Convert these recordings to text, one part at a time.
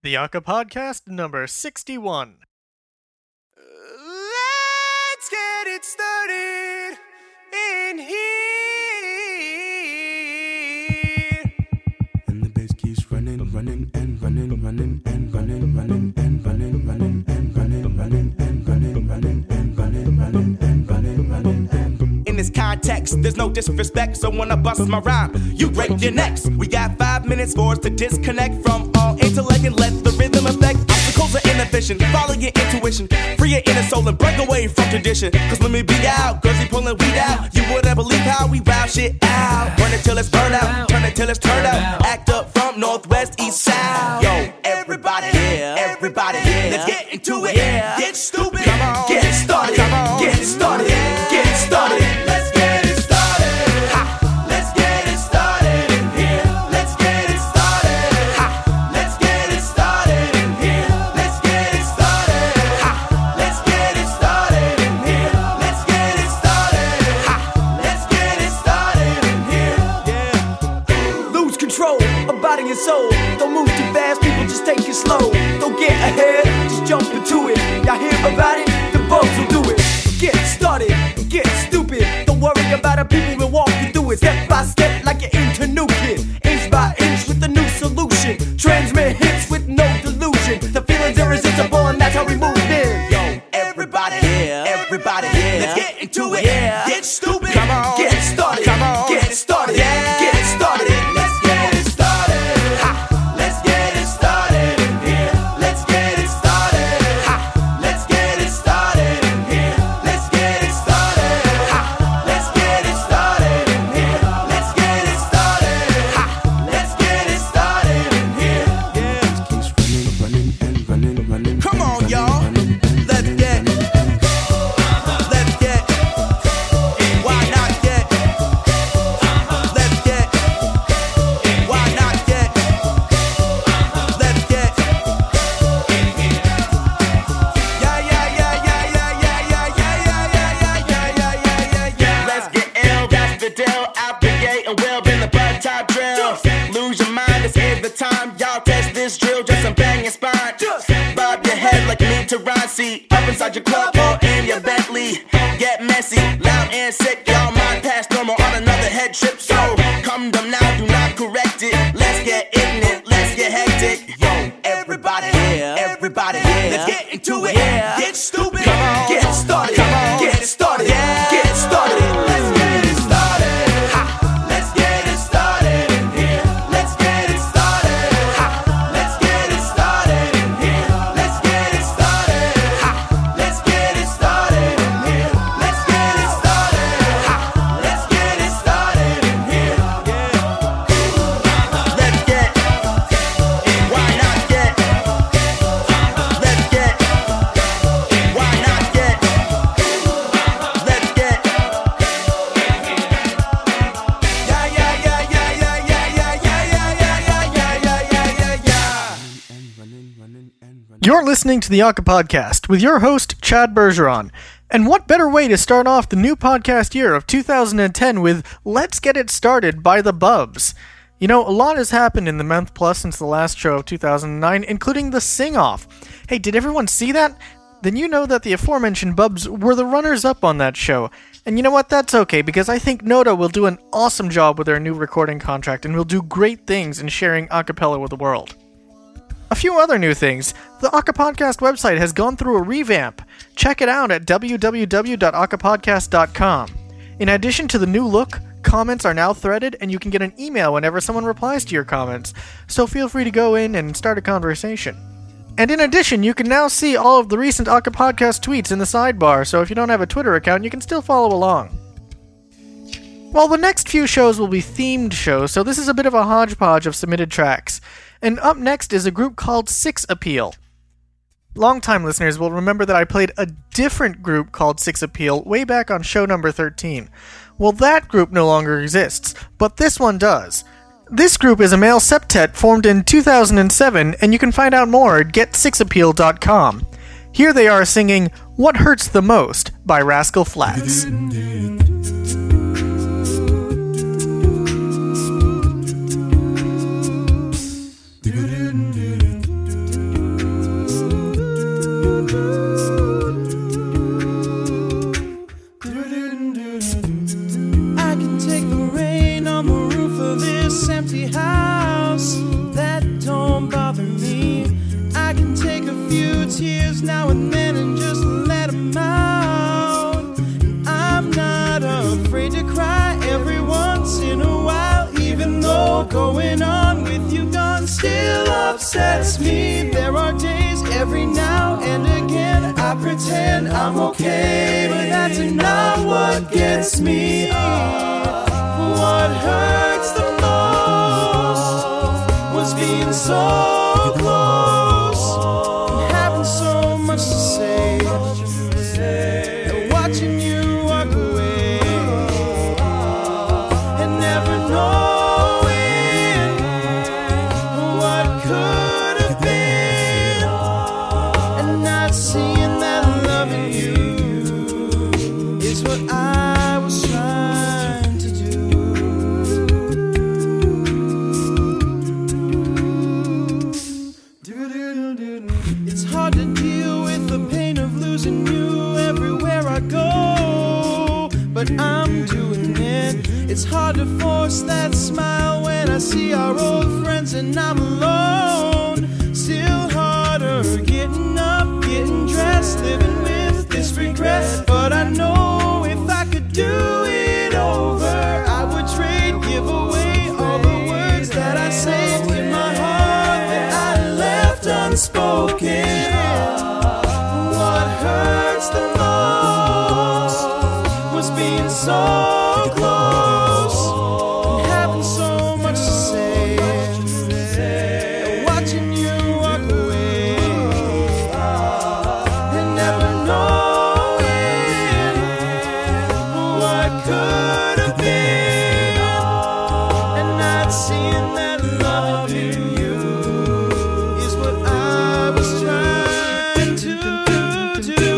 The Aka Podcast number 61. Let's get it started in here. And the bass keeps running and running and running and running and running and running and running and running and running and running and running and running and running and running and running and running. In this context, there's no disrespect, so when I bust my rhyme, you break your necks. We got 5 minutes for us to disconnect from all intellect and let the rhythm affect. Obstacles are inefficient, follow your intuition, free your inner soul and break away from tradition. Cause when we beat out, girls be pulling weed out, you wouldn't believe how we wow shit out. Burn it till it's burn out, turn it till it's turned out. Act up from northwest, east, south. Yo, everybody here, everybody here. Let's get into it, get stupid, come on, get started, come on, get started, get started. Let's get it started. Ha. Let's get it started in here. Let's get it started. Ha. Let's get it started in here. Let's get it started. Ha. Let's get it started in here. Let's get it started. Ha. Let's get it started in here. Yeah. Lose control of body and soul. Don't move too fast, people, just take it slow. Don't get ahead, just jump into it. Y'all hear about it? The bugs will do it. Get started, get stupid. Don't worry about it, people will walk you through it. Step by step, like you're into new kid. Inch by inch with a new solution. Transmit hits with no delusion. The feeling's irresistible and that's how we move in. Yo, everybody here, everybody here. Let's get into it, get stupid. Come on, get started, come on, get started, get started. Let's get it started. Ha. Let's get it started in here. Let's get it started. Ha. Let's get it started in here. Let's get it started. Ha. Let's get it started in here. Let's get it started. Ha. Let's get it started in here. Yeah. Keeps running and running and running. Come on, y'all. Let's get. Why not get? Let's get. Why not get? Let's get. Yeah. Let's get ill, that's the deal. Out the gate and we'll bring the butt top drill. Lose your mind, this is the time. Y'all test this drill, just some banging spine. Bob your head like you need to rhyme. See, up inside your club or in your Bentley. Get messy, loud and sick. Y'all mind past normal on another head trip. So, come them now, do not correct it. Let's get ignorant, let's get hectic. Yo, everybody here, everybody here. Let's get into it, get stupid. Come on, get started, come on, get started, get started. Let's get it started. Ha. Let's get it started in here. Let's get it started. Ha. Let's get it started in here. Let's get it started. Ha. Let's get it started in here. Let's get it started. Ha. Let's get it started in here. Yeah. Let's get. Why not get? Let's get. Why not get? Let's get. You're listening to the Aka Podcast with your host, Chad Bergeron. And what better way to start off the new podcast year of 2010 with Let's Get It Started by the Bubs. You know, a lot has happened in the month plus since the last show of 2009, including the sing-off. Hey, did everyone see that? Then you know that the aforementioned Bubs were the runners-up on that show. And you know what? That's okay, because I think Noda will do an awesome job with their new recording contract and will do great things in sharing a cappella with the world. A few other new things. The Aka Podcast website has gone through a revamp. Check it out at www.akapodcast.com. In addition to the new look, comments are now threaded, and you can get an email whenever someone replies to your comments, so feel free to go in and start a conversation. And in addition, you can now see all of the recent Aka Podcast tweets in the sidebar, so if you don't have a Twitter account, you can still follow along. Well, the next few shows will be themed shows, so this is a bit of a hodgepodge of submitted tracks. And up next is a group called Six Appeal. Longtime listeners will remember that I played a different group called Six Appeal way back on show number 13. Well, that group no longer exists, but this one does. This group is a male septet formed in 2007, and you can find out more at GetSixAppeal.com. Here they are singing What Hurts the Most by Rascal Flatts. I can take the rain on the roof of this empty house. That don't bother me. I can take a few tears now and then and just let them out. I'm not afraid to cry every once in a while, even though going on with you gone still upsets me. There are days every now and again I pretend I'm okay, but that's not what gets me. What hurts the most was being so close and having so much to say, and watching you walk away and never knowing what could have been, and not seeing that love in you is what I was trying to do. It's hard to deal with the pain of losing you everywhere I go, but I'm doing it. It's hard to force that smile when I see our old friends and I'm alone. Still harder getting up, getting dressed, living with this regret. But I know if I could do it over, I would trade, give away all the words that I saved in my heart that I left unspoken. What hurts the most was being so close and having so much to say, and watching you walk away and never knowing what could have been, and not seeing that love in you is what I was trying to do.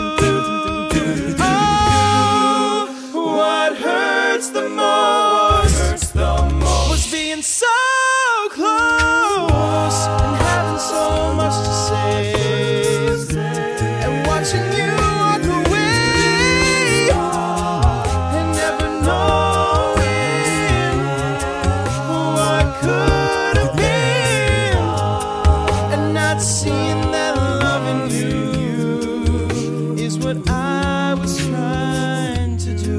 Oh, what hurts the most was being so close and having so much to say, and watching you walk away and never knowing what could have been, and not seeing that love in you is what I was trying to do.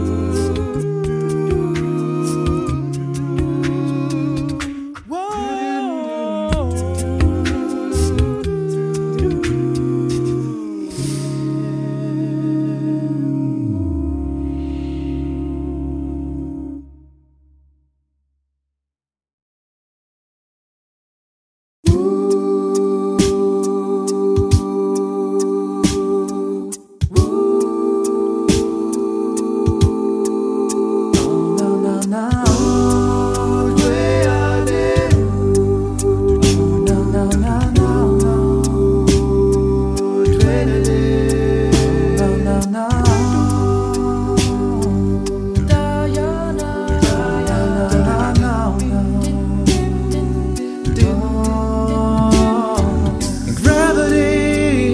Gravity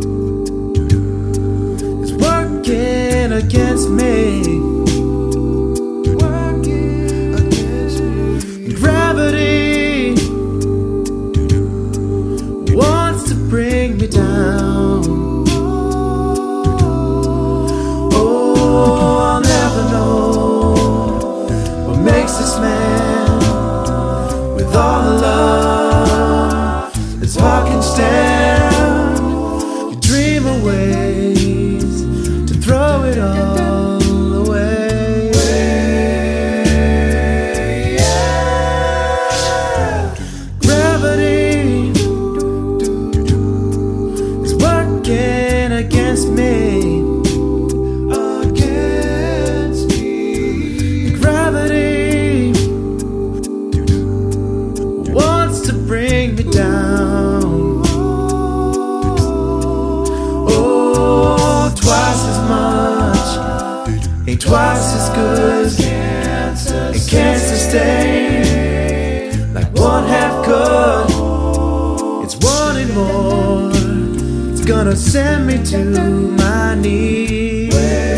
is working against me. Gravity wants to bring me down. Oh, I'll never know what makes this man with all the love his heart can stand. You dream of ways to throw it all away. Gravity is working against me. Gravity wants to bring me down. Oh, twice as much ain't twice as good. It can't sustain like one half could. It's wanting more, it's gonna send me to my knees.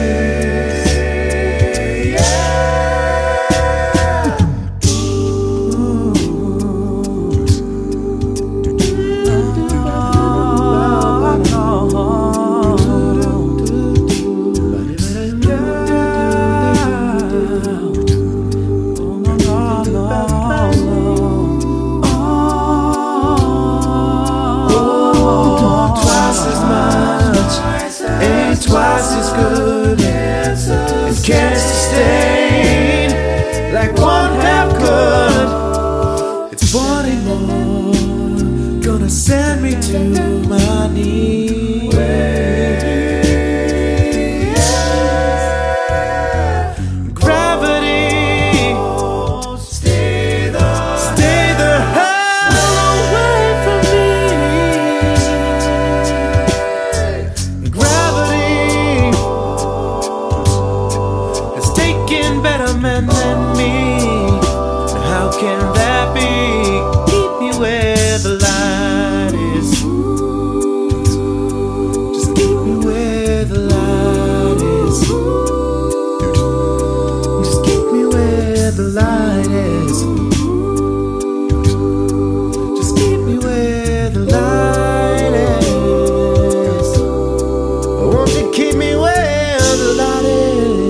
Twice as good and can't sustain like one half could. It's 40 more, gonna send me to my knees. Gravity, stay the hell away from me. Gravity better men than me. How can that be? Keep me where the light is. Just keep me where the light is. Just keep me where the light is. Just keep me where the light is. Won't you keep me where the light is?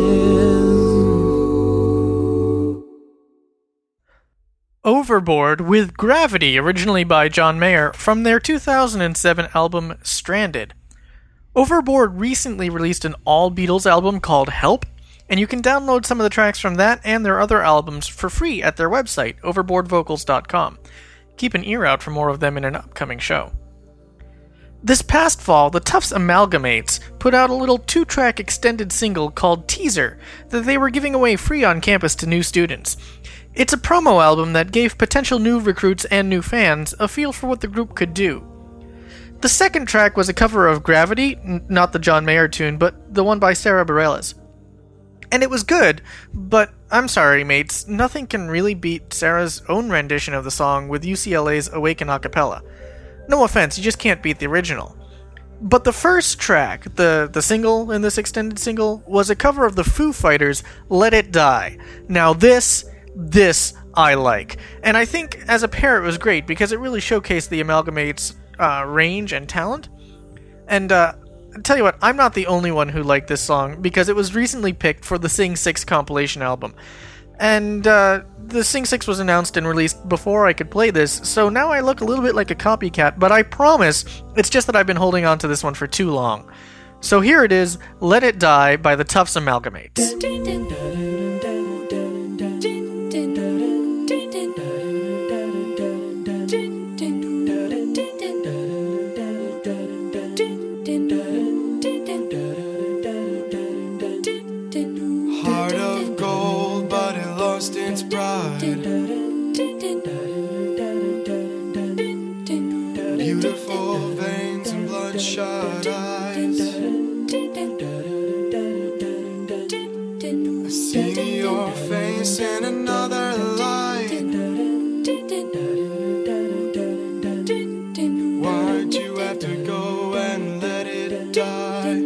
Overboard with Gravity, originally by John Mayer, from their 2007 album Stranded. Overboard recently released an all-Beatles album called Help, and you can download some of the tracks from that and their other albums for free at their website, overboardvocals.com. Keep an ear out for more of them in an upcoming show. This past fall, the Tufts Amalgamates put out a little 2-track extended single called Teaser that they were giving away free on campus to new students. It's a promo album that gave potential new recruits and new fans a feel for what the group could do. The second track was a cover of Gravity, not the John Mayer tune, but the one by Sarah Bareilles. And it was good, but I'm sorry, mates, nothing can really beat Sarah's own rendition of the song with UCLA's Awaken a cappella. No offense, you just can't beat the original. But the first track, the single in this extended single, was a cover of the Foo Fighters' Let It Die. Now this I like. And I think as a pair it was great because it really showcased the Amalgamates' range and talent. And I'll tell you what, I'm not the only one who liked this song because it was recently picked for the Sing 6 compilation album. And the Sing 6 was announced and released before I could play this, so now I look a little bit like a copycat, but I promise it's just that I've been holding on to this one for too long. So here it is, Let It Die by the Tufts Amalgamates. Heart of gold, but it lost its pride. Beautiful veins and bloodshot eyes. I see your face in another light. Why'd you have to go and let it die?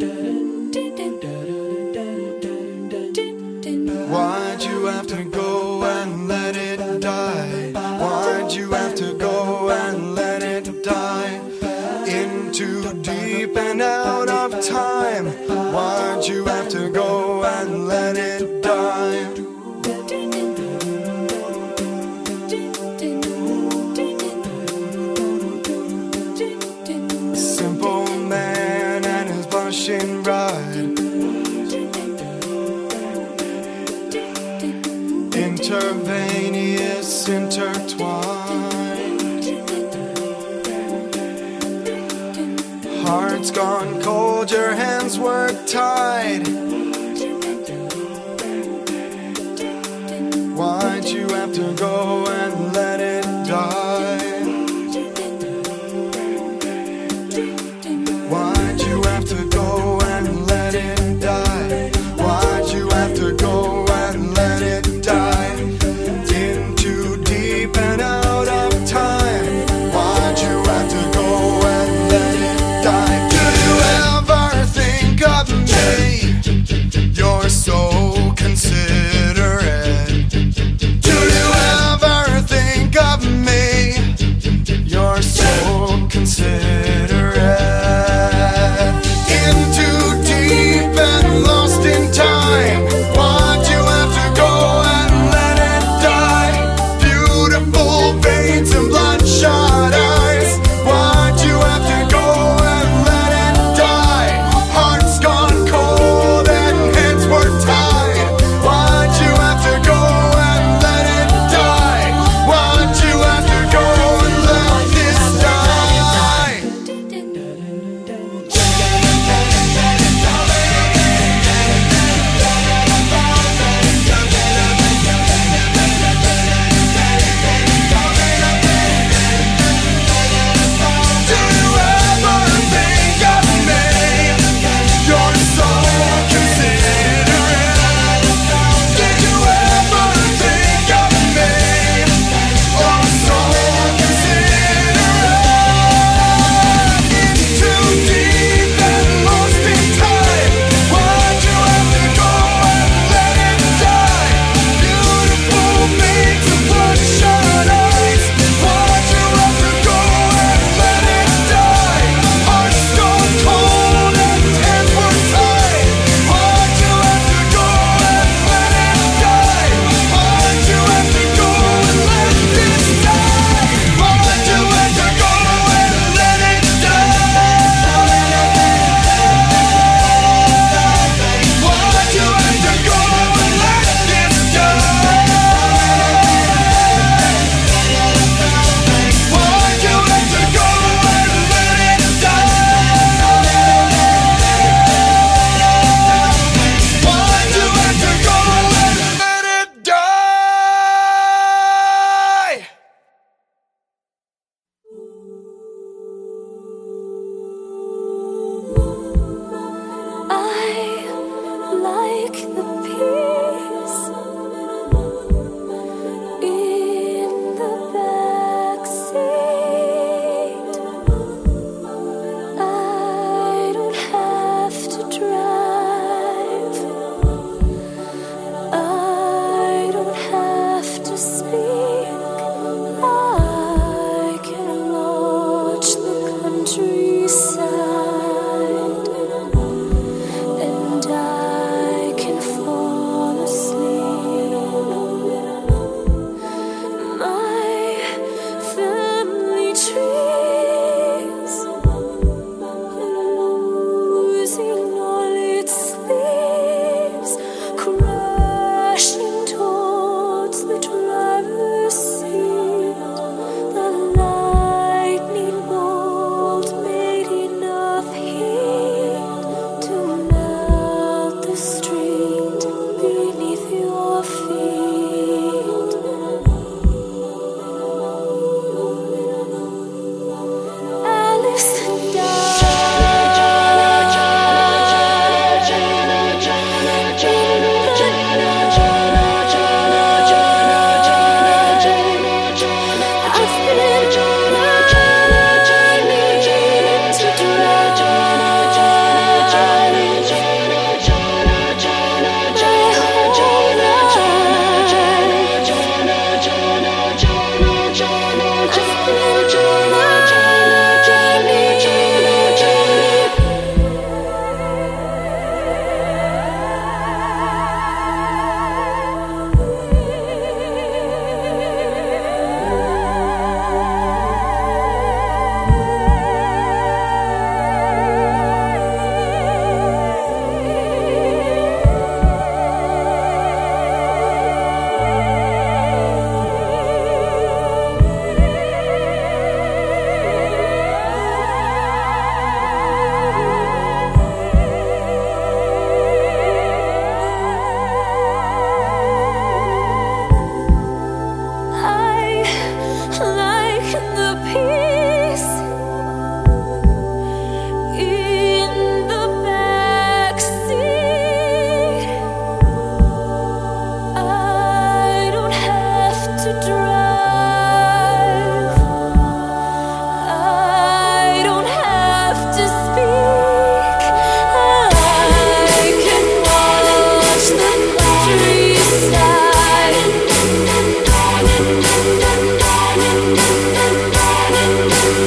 Why'd you have to go and let it die? Why'd you have to go and let it die? In too deep and out of time. Why'd you have to go and let it die? A simple man and his blushing bride. Interveneous, intertwined. Heart's gone cold, your hands were tied. Why'd you have to go and let it die? Why'd you have to go and let it die? Why'd you have to go and let it die? In too deep and out of time. Why'd you have to go and let it die?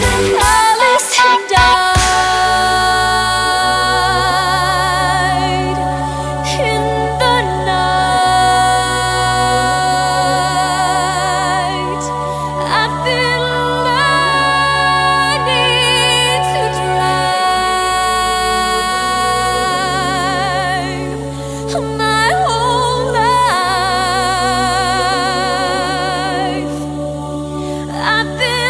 Alice died in the night. I've been learning to drive my whole life. I've been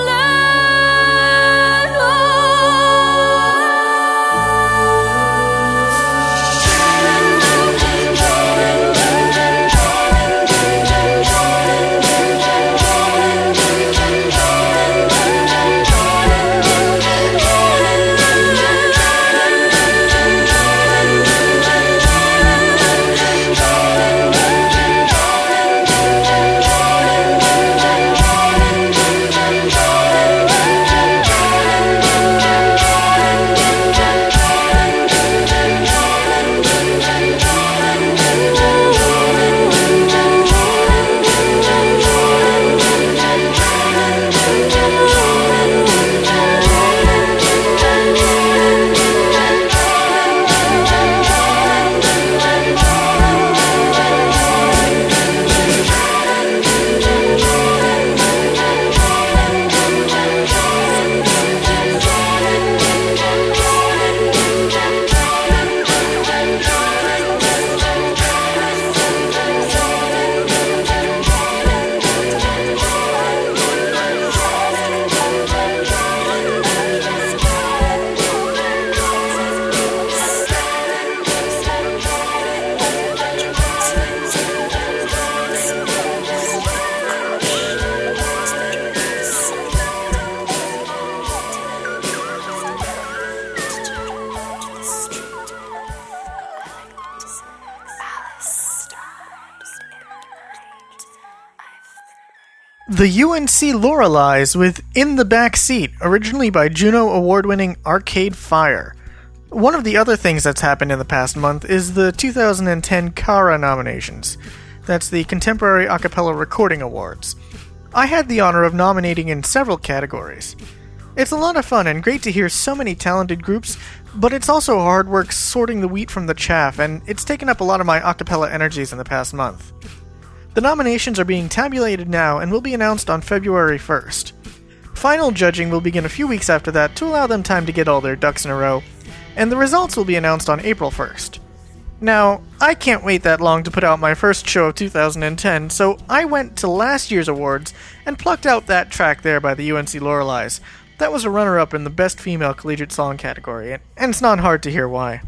The UNC Loreleis with In the Back Seat, originally by Juno Award-winning Arcade Fire. One of the other things that's happened in the past month is the 2010 CARA nominations. That's the Contemporary Acapella Recording Awards. I had the honor of nominating in several categories. It's a lot of fun and great to hear so many talented groups, but it's also hard work sorting the wheat from the chaff, and it's taken up a lot of my acapella energies in the past month. The nominations are being tabulated now and will be announced on February 1st. Final judging will begin a few weeks after that to allow them time to get all their ducks in a row, and the results will be announced on April 1st. Now, I can't wait that long to put out my first show of 2010, so I went to last year's awards and plucked out that track there by the UNC Loreleis. That was a runner-up in the Best Female Collegiate Song category, and it's not hard to hear why.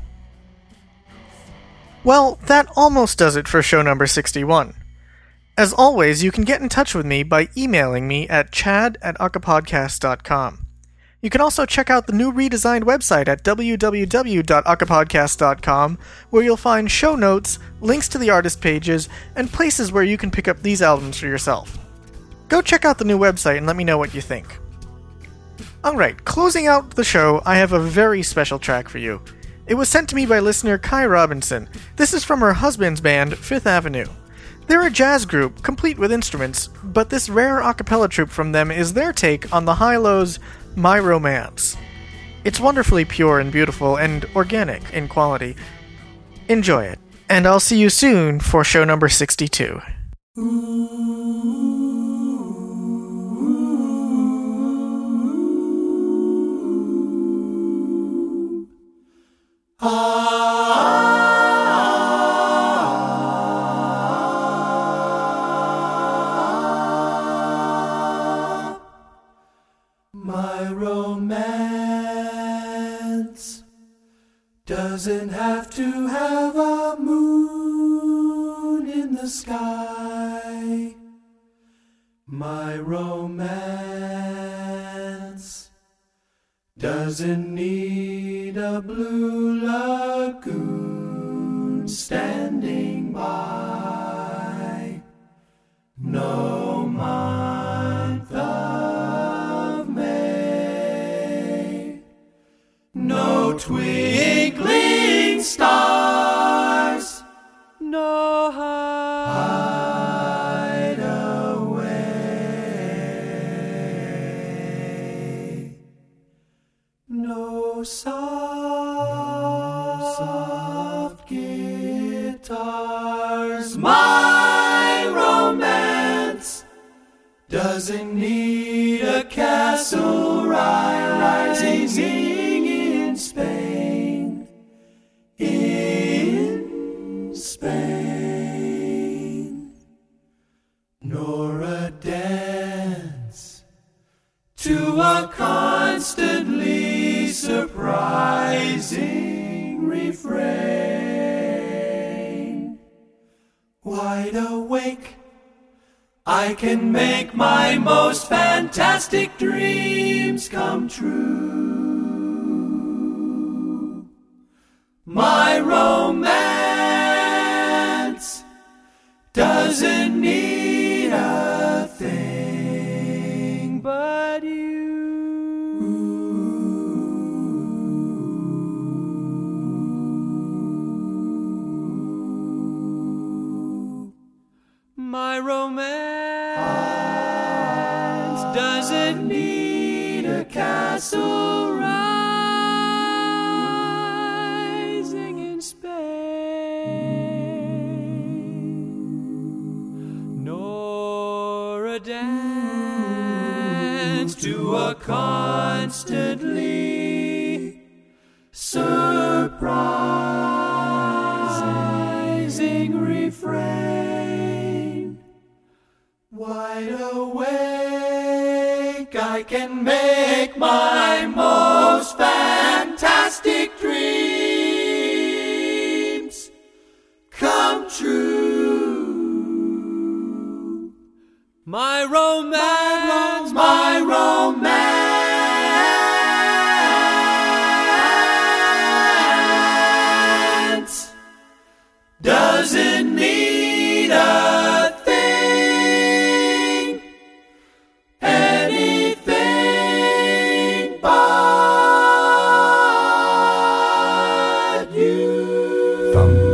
Well, that almost does it for show number 61. As always, you can get in touch with me by emailing me at chad@acapodcast.com. You can also check out the new redesigned website at www.acapodcast.com, where you'll find show notes, links to the artist pages, and places where you can pick up these albums for yourself. Go check out the new website and let me know what you think. Alright, closing out the show, I have a very special track for you. It was sent to me by listener Kai Robinson. This is from her husband's band, Fifth Avenue. They're a jazz group, complete with instruments, but this rare a cappella troupe from them is their take on the Hi-Lo's My Romance. It's wonderfully pure and beautiful and organic in quality. Enjoy it, and I'll see you soon for show number 62. My romance doesn't have to have a moon in the sky. My romance doesn't need a blue lagoon standing by. No month of May, no twinkling stars, no hideaway. soft guitars. My romance doesn't need a castle rising in Spain. In Spain. Nor a dance to a constantly surprising refrain. Wide awake, I can make my most fantastic dreams come true. My romance doesn't need a thing but you. My romance doesn't need a castle rising in Spain, nor a dance to a constantly surprising refrain. Wide awake, I can make my most fantastic dreams come true. My romance, my romance doesn't need a thing, anything but you.